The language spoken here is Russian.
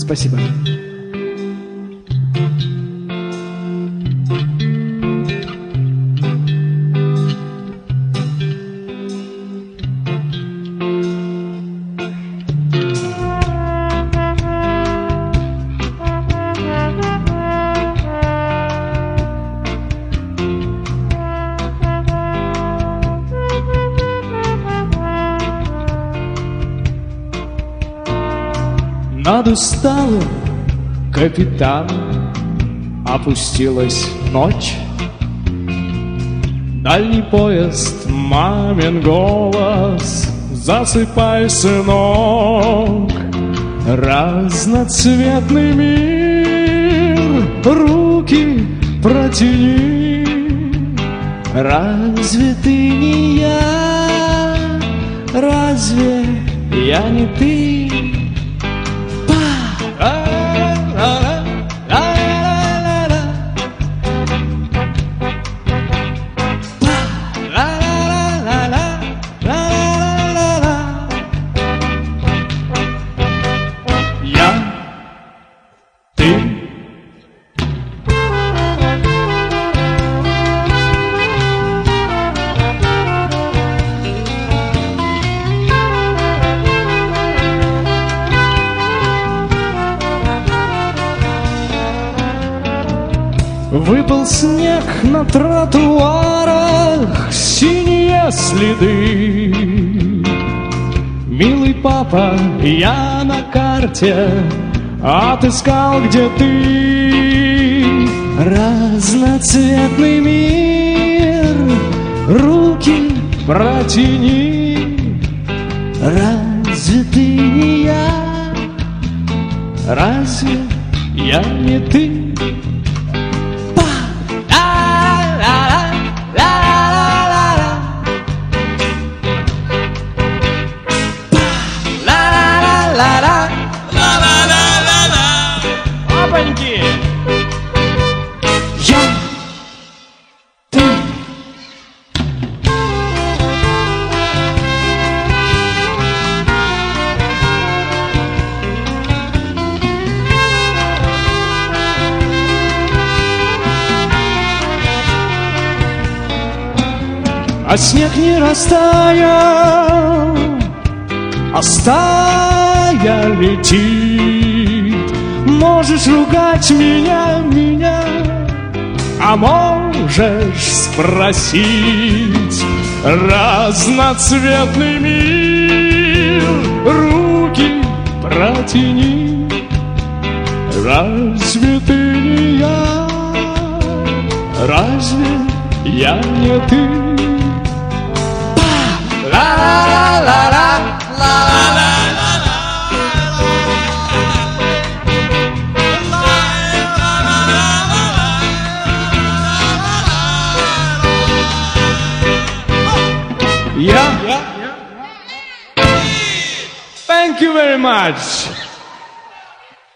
Спасибо. Над усталым капитаном опустилась ночь. Дальний поезд, мамин голос: засыпай, сынок. Разноцветный мир, руки протяни. Разве ты не я? Разве я не ты? Выпал снег на тротуарах, синие следы. Милый папа, я на карте отыскал, где ты. Разноцветный мир, руки протяни. Разве ты не я? Разве я не ты? А снег не растаял, а стая летит. Можешь ругать меня, а можешь спросить. Разноцветный мир, руки протяни. Разве ты не я? Разве я не ты? Yeah. Thank you very much.